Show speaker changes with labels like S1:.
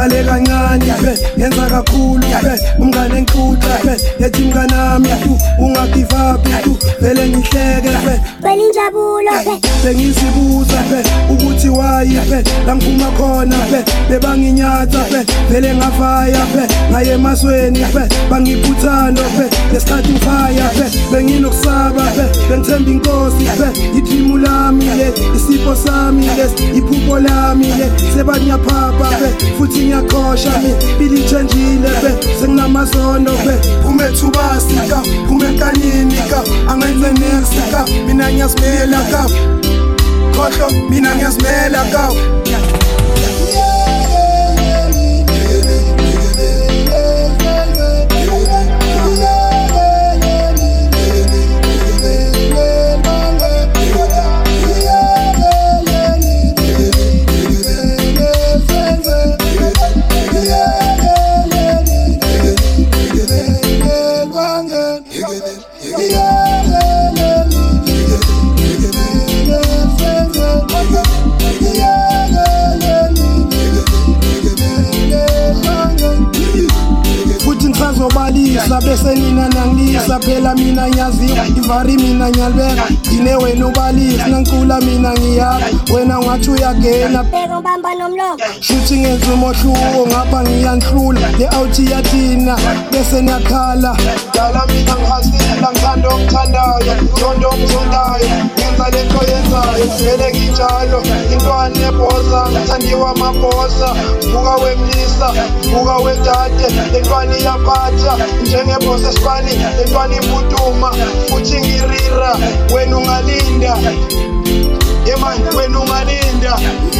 S1: ngiqale kancane ngenza kakhulu umngane enqutha ethi mnganami ungagive up vele ngihleke
S2: vele injabulo
S1: sengizibuza ukuthi why la ngiphuma khona bebanginyatha vele ngafaya ngaye emasweni bangiphuthano lesikhathi ngifaya benginokusaba bengithemba inkosi idrimu lami le isipho sami lesi iphupho lami le sebanyaphapha futhi ngiyakhosha impilo ichangeile senginamazondo phume ethubasi phume enkanini angenze next mina ngiyazimela khohlo mina ngiyazimela zobalisa bese nina nangilisa phela mina ngiyaziwa ivari mina ngiyalibeka ngine wena ubalisa nancula mina ngiyapha wena ungathi uyagena
S2: bheka ubamba nomlomo
S1: shuthi ngenza umohluko ngapha ngiyanhlula le out yathina bese niyakhala dala mina ngihasila ngithanda omthandayo ngizondo omzondayo ngenza lento yenzayo vele nginjalo intwana nebhosa ngithandiwa amabhosa buka wemlisa buka wedade lentwana iyaphatha njengebhosa esibani lentwana imputuma futhi ngirira wena ungalinda yemani wena ungalinda